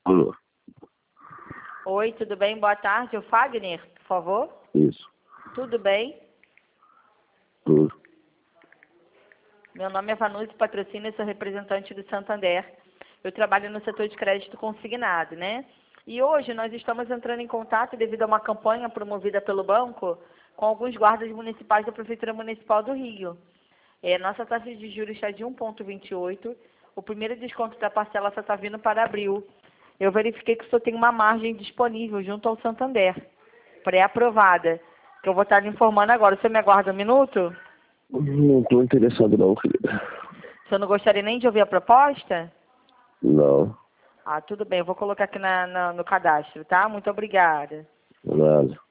Alô, Oi, tudo bem? Boa tarde. O Fagner, por favor. isso, Tudo bem? tudo. Meu nome é Vanucci Patrocínio, sou representante do Santander. Eu trabalho no setor de crédito consignado, né? E hoje nós estamos entrando em contato devido a uma campanha promovida pelo banco com alguns guardas municipais da Prefeitura Municipal do Rio. Nossa taxa de juros está de 1,28. O primeiro desconto da parcela só está vindo para abril. Eu verifiquei que o senhor tem uma margem disponível junto ao Santander, pré-aprovada, que eu vou estar lhe informando agora. O senhor me aguarda um minuto? Não estou interessado não, querida. O senhor não gostaria nem de ouvir a proposta? Não, Ah, tudo bem, eu vou colocar aqui no cadastro, tá? Muito obrigada. nada.